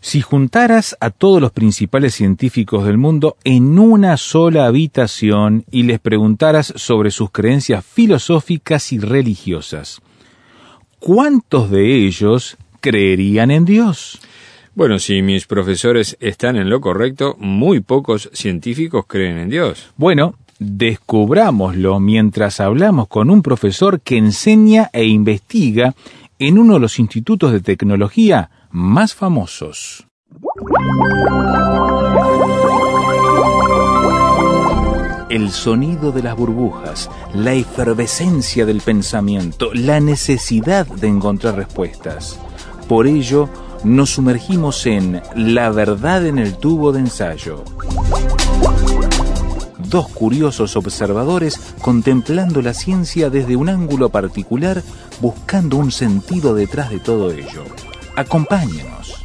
Si juntaras a todos los principales científicos del mundo en una sola habitación y les preguntaras sobre sus creencias filosóficas y religiosas, ¿cuántos de ellos creerían en Dios? Bueno, si mis profesores están en lo correcto, muy pocos científicos creen en Dios. Bueno, descubrámoslo mientras hablamos con un profesor que enseña e investiga en uno de los institutos de tecnología más famosos. El sonido de las burbujas, la efervescencia del pensamiento, la necesidad de encontrar respuestas. Por ello, nos sumergimos en La verdad en el tubo de ensayo. Dos curiosos observadores contemplando la ciencia desde un ángulo particular, buscando un sentido detrás de todo ello. Acompáñenos.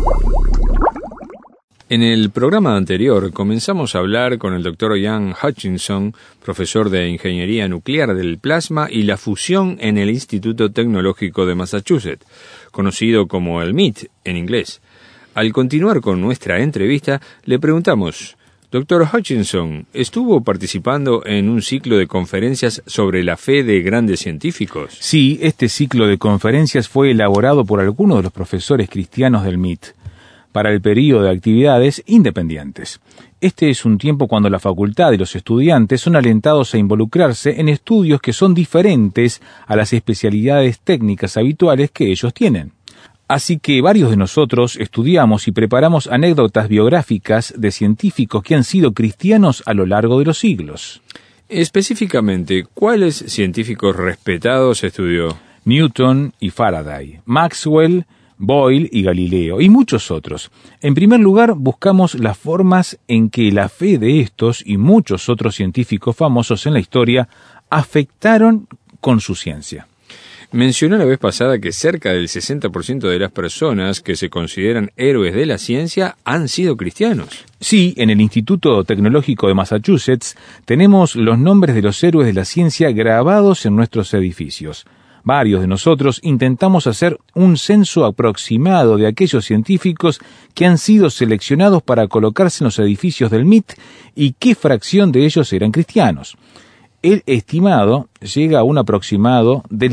En el programa anterior comenzamos a hablar con el Dr. Ian Hutchinson, profesor de Ingeniería Nuclear del Plasma y la Fusión en el Instituto Tecnológico de Massachusetts, conocido como el MIT en inglés. Al continuar con nuestra entrevista, le preguntamos: Dr. Hutchinson, ¿estuvo participando en un ciclo de conferencias sobre la fe de grandes científicos? Sí, este ciclo de conferencias fue elaborado por algunos de los profesores cristianos del MIT para el período de actividades independientes. Este es un tiempo cuando la facultad y los estudiantes son alentados a involucrarse en estudios que son diferentes a las especialidades técnicas habituales que ellos tienen. Así que varios de nosotros estudiamos y preparamos anécdotas biográficas de científicos que han sido cristianos a lo largo de los siglos. Específicamente, ¿cuáles científicos respetados estudió? Newton y Faraday, Maxwell, Boyle y Galileo, y muchos otros. En primer lugar, buscamos las formas en que la fe de estos y muchos otros científicos famosos en la historia afectaron con su ciencia. Mencionó la vez pasada que cerca del 60% de las personas que se consideran héroes de la ciencia han sido cristianos. Sí, en el Instituto Tecnológico de Massachusetts tenemos los nombres de los héroes de la ciencia grabados en nuestros edificios. Varios de nosotros intentamos hacer un censo aproximado de aquellos científicos que han sido seleccionados para colocarse en los edificios del MIT y qué fracción de ellos eran cristianos. El estimado llega a un aproximado del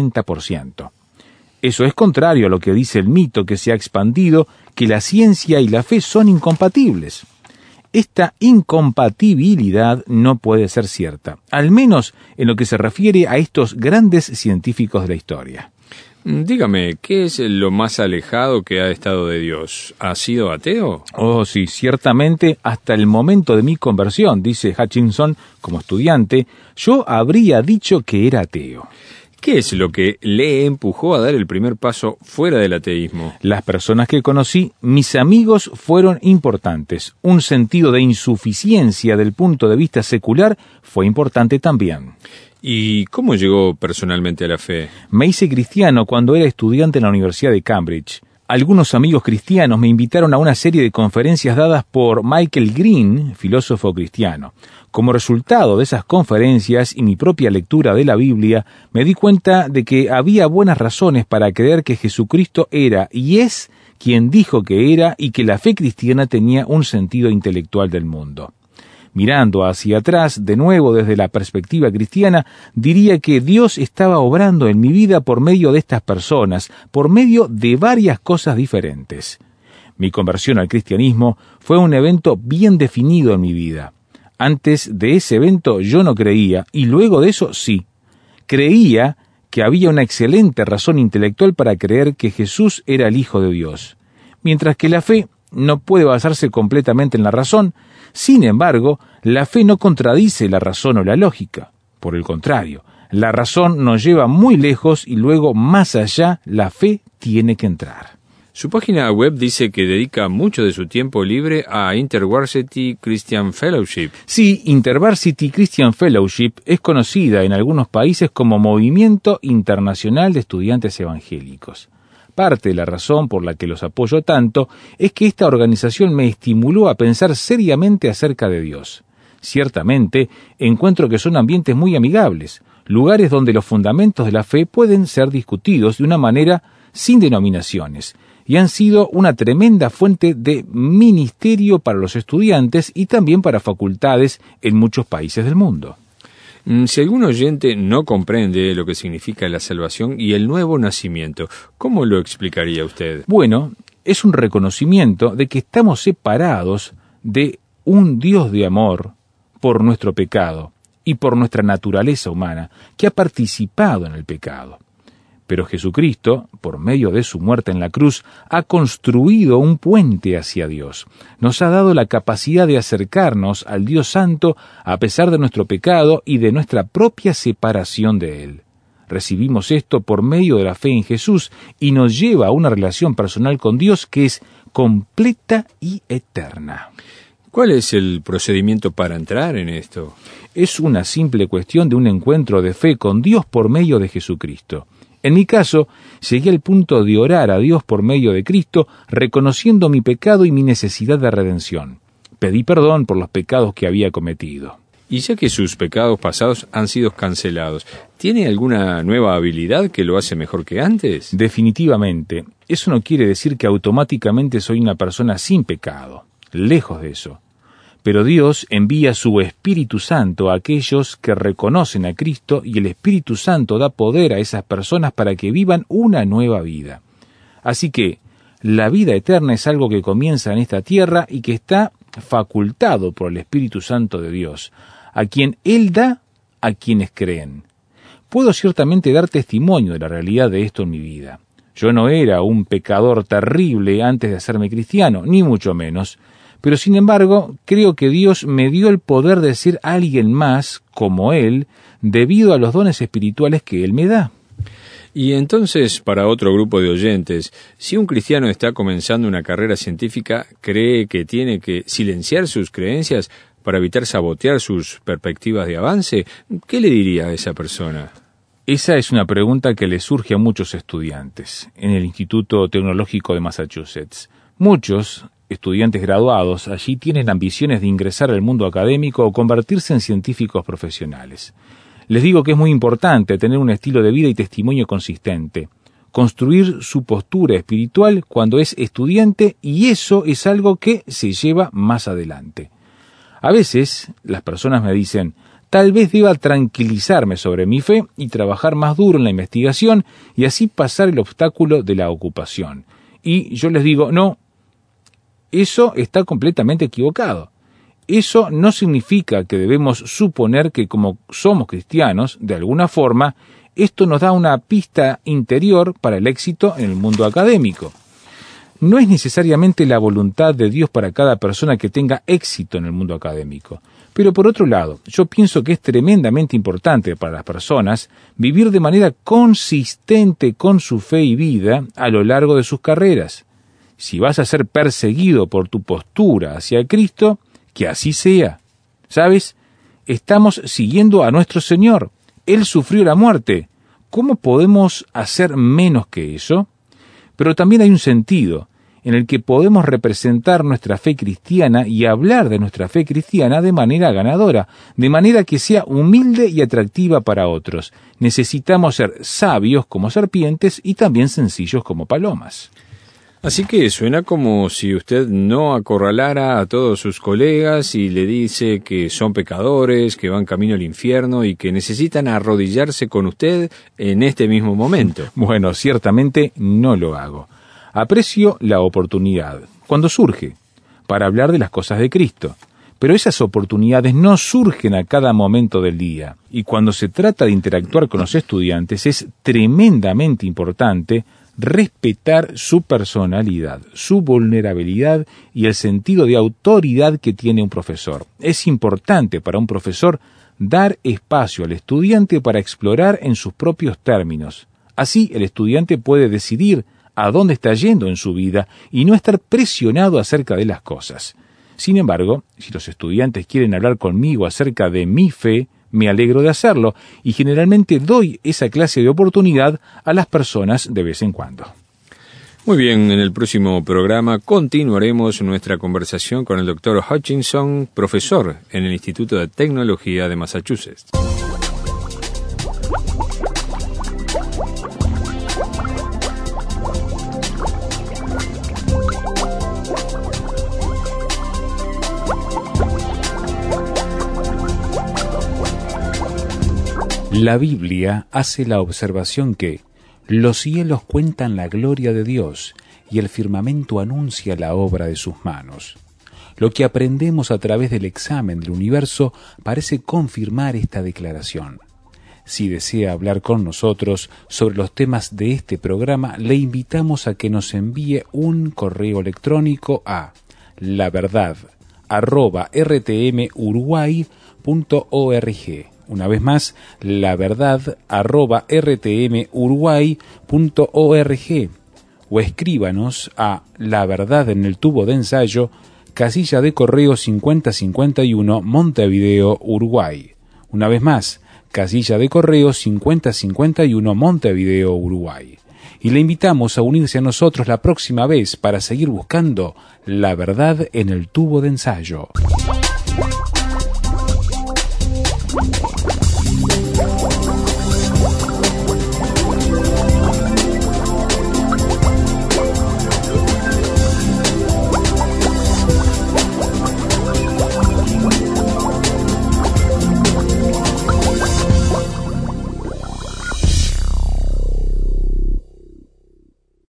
60%. Eso es contrario a lo que dice el mito que se ha expandido, que la ciencia y la fe son incompatibles. Esta incompatibilidad no puede ser cierta, al menos en lo que se refiere a estos grandes científicos de la historia. Dígame, ¿qué es lo más alejado que ha estado de Dios? ¿Ha sido ateo? Oh, sí, ciertamente, hasta el momento de mi conversión, dice Hutchinson, como estudiante, yo habría dicho que era ateo. ¿Qué es lo que le empujó a dar el primer paso fuera del ateísmo? Las personas que conocí, mis amigos, fueron importantes. Un sentido de insuficiencia del punto de vista secular fue importante también. ¿Y cómo llegó personalmente a la fe? Me hice cristiano cuando era estudiante en la Universidad de Cambridge. Algunos amigos cristianos me invitaron a una serie de conferencias dadas por Michael Green, filósofo cristiano. Como resultado de esas conferencias y mi propia lectura de la Biblia, me di cuenta de que había buenas razones para creer que Jesucristo era y es quien dijo que era y que la fe cristiana tenía un sentido intelectual del mundo. Mirando hacia atrás, de nuevo desde la perspectiva cristiana, diría que Dios estaba obrando en mi vida por medio de estas personas, por medio de varias cosas diferentes. Mi conversión al cristianismo fue un evento bien definido en mi vida. Antes de ese evento yo no creía, y luego de eso sí. Creía que había una excelente razón intelectual para creer que Jesús era el Hijo de Dios. Mientras que la fe no puede basarse completamente en la razón, sin embargo, la fe no contradice la razón o la lógica. Por el contrario, la razón nos lleva muy lejos y luego más allá la fe tiene que entrar. Su página web dice que dedica mucho de su tiempo libre a InterVarsity Christian Fellowship. Sí, InterVarsity Christian Fellowship es conocida en algunos países como Movimiento Internacional de Estudiantes Evangélicos. Parte de la razón por la que los apoyo tanto es que esta organización me estimuló a pensar seriamente acerca de Dios. Ciertamente, encuentro que son ambientes muy amigables, lugares donde los fundamentos de la fe pueden ser discutidos de una manera sin denominaciones, y han sido una tremenda fuente de ministerio para los estudiantes y también para facultades en muchos países del mundo. Si algún oyente no comprende lo que significa la salvación y el nuevo nacimiento, ¿cómo lo explicaría usted? Bueno, es un reconocimiento de que estamos separados de un Dios de amor por nuestro pecado y por nuestra naturaleza humana, que ha participado en el pecado. Pero Jesucristo, por medio de su muerte en la cruz, ha construido un puente hacia Dios. Nos ha dado la capacidad de acercarnos al Dios Santo a pesar de nuestro pecado y de nuestra propia separación de Él. Recibimos esto por medio de la fe en Jesús y nos lleva a una relación personal con Dios que es completa y eterna. ¿Cuál es el procedimiento para entrar en esto? Es una simple cuestión de un encuentro de fe con Dios por medio de Jesucristo. En mi caso, llegué al punto de orar a Dios por medio de Cristo, reconociendo mi pecado y mi necesidad de redención. Pedí perdón por los pecados que había cometido. Y ya que sus pecados pasados han sido cancelados, ¿tiene alguna nueva habilidad que lo hace mejor que antes? Definitivamente. Eso no quiere decir que automáticamente soy una persona sin pecado. Lejos de eso. Pero Dios envía su Espíritu Santo a aquellos que reconocen a Cristo y el Espíritu Santo da poder a esas personas para que vivan una nueva vida. Así que la vida eterna es algo que comienza en esta tierra y que está facultado por el Espíritu Santo de Dios, a quien Él da a quienes creen. Puedo ciertamente dar testimonio de la realidad de esto en mi vida. Yo no era un pecador terrible antes de hacerme cristiano, ni mucho menos. Pero sin embargo, creo que Dios me dio el poder de ser alguien más como Él, debido a los dones espirituales que Él me da. Y entonces, para otro grupo de oyentes, si un cristiano está comenzando una carrera científica, ¿cree que tiene que silenciar sus creencias para evitar sabotear sus perspectivas de avance? ¿Qué le diría a esa persona? Esa es una pregunta que le surge a muchos estudiantes en el Instituto Tecnológico de Massachusetts. Muchos estudiantes graduados allí tienen ambiciones de ingresar al mundo académico o convertirse en científicos profesionales. Les digo que es muy importante tener un estilo de vida y testimonio consistente, construir su postura espiritual cuando es estudiante, y eso es algo que se lleva más adelante. A veces las personas me dicen, tal vez deba tranquilizarme sobre mi fe y trabajar más duro en la investigación y así pasar el obstáculo de la ocupación. Y yo les digo, no, eso está completamente equivocado. Eso no significa que debemos suponer que como somos cristianos, de alguna forma, esto nos da una pista interior para el éxito en el mundo académico. No es necesariamente la voluntad de Dios para cada persona que tenga éxito en el mundo académico. Pero por otro lado, yo pienso que es tremendamente importante para las personas vivir de manera consistente con su fe y vida a lo largo de sus carreras. Si vas a ser perseguido por tu postura hacia Cristo, que así sea. ¿Sabes? Estamos siguiendo a nuestro Señor. Él sufrió la muerte. ¿Cómo podemos hacer menos que eso? Pero también hay un sentido en el que podemos representar nuestra fe cristiana y hablar de nuestra fe cristiana de manera ganadora, de manera que sea humilde y atractiva para otros. Necesitamos ser sabios como serpientes y también sencillos como palomas. Así que suena como si usted no acorralara a todos sus colegas y le dice que son pecadores, que van camino al infierno y que necesitan arrodillarse con usted en este mismo momento. Bueno, ciertamente no lo hago. Aprecio la oportunidad, cuando surge, para hablar de las cosas de Cristo. Pero esas oportunidades no surgen a cada momento del día. Y cuando se trata de interactuar con los estudiantes es tremendamente importante respetar su personalidad, su vulnerabilidad y el sentido de autoridad que tiene un profesor. Es importante para un profesor dar espacio al estudiante para explorar en sus propios términos. Así el estudiante puede decidir a dónde está yendo en su vida y no estar presionado acerca de las cosas. Sin embargo, si los estudiantes quieren hablar conmigo acerca de mi fe, me alegro de hacerlo y generalmente doy esa clase de oportunidad a las personas de vez en cuando. Muy bien, en el próximo programa continuaremos nuestra conversación con el Dr. Hutchinson, profesor en el Instituto de Tecnología de Massachusetts. La Biblia hace la observación que los cielos cuentan la gloria de Dios y el firmamento anuncia la obra de sus manos. Lo que aprendemos a través del examen del universo parece confirmar esta declaración. Si desea hablar con nosotros sobre los temas de este programa, le invitamos a que nos envíe un correo electrónico a laverdad@rtmuruguay.org. Una vez más, laverdad@rtmuruguay.org, o escríbanos a La Verdad en el Tubo de Ensayo, casilla de correo 5051, Montevideo, Uruguay. Una vez más, casilla de correo 5051, Montevideo, Uruguay. Y le invitamos a unirse a nosotros la próxima vez para seguir buscando la verdad en el tubo de ensayo.